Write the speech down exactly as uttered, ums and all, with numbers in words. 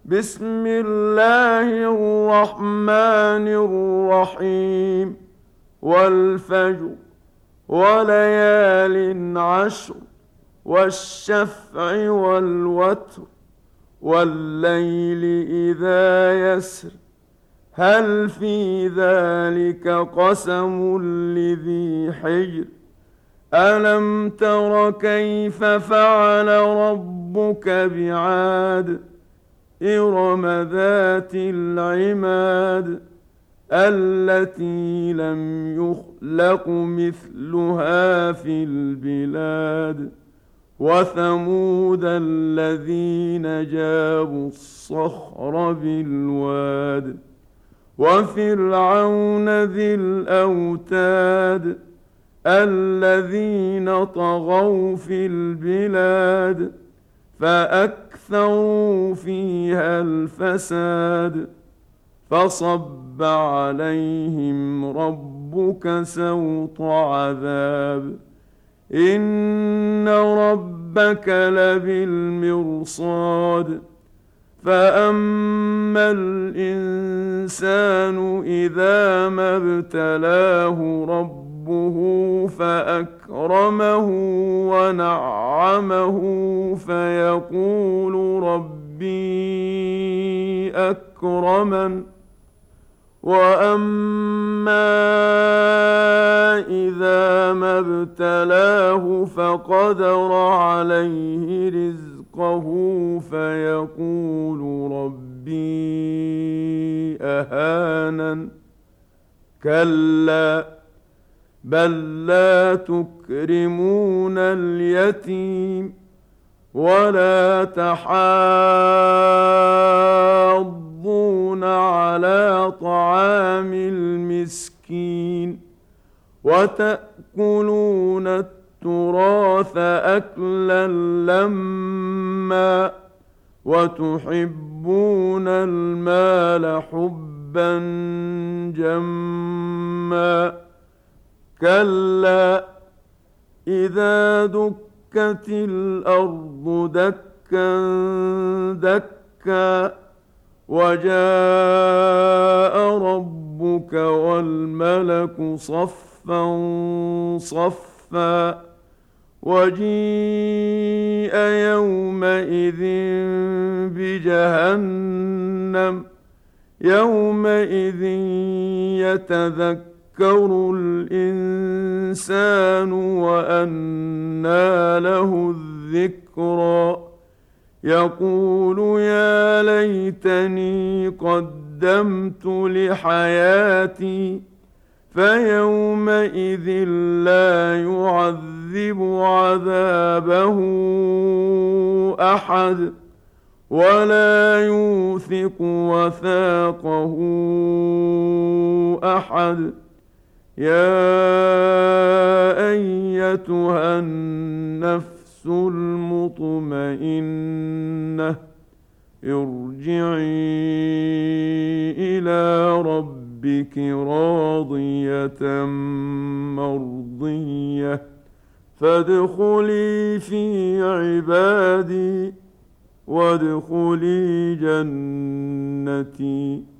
بسم الله الرحمن الرحيم. والفجر وليال عشر والشفع والوتر والليل إذا يسر هل في ذلك قسم لذي حجر ألم تر كيف فعل ربك بعاد إرم ذات العماد التي لم يخلق مثلها في البلاد وثمود الذين جابوا الصخر بالواد وفرعون ذي الأوتاد الذين طغوا في البلاد فأكثروا فيها الفساد فصب عليهم ربك سوط عذاب إن ربك لبالمرصاد فأما الإنسان إذا ما ابتلاه ربه فأكرمه ونعمه فيقول ربي أكرمن وأما إذا ما ابتلاه فقدر عليه رزقه فيقول ربي أهانن كلا بل لا تكرمون اليتيم ولا تحاضون على طعام المسكين وتأكلون التراث أكلا لما وتحبون المال حبا جما كلا إذا دكت الأرض دكا دكا وجاء ربك والملك صفا صفا وجيء يومئذ بجهنم يومئذ يتذكر يذكر الإنسان وأنى له الذكرى يقول يا ليتني قدمت لحياتي فيومئذ لا يعذب عذابه أحد ولا يوثق وثاقه أحد يا أيتها النفس المطمئنة ارجعي إلى ربك راضية مرضية فادخلي في عبادي وادخلي جنتي.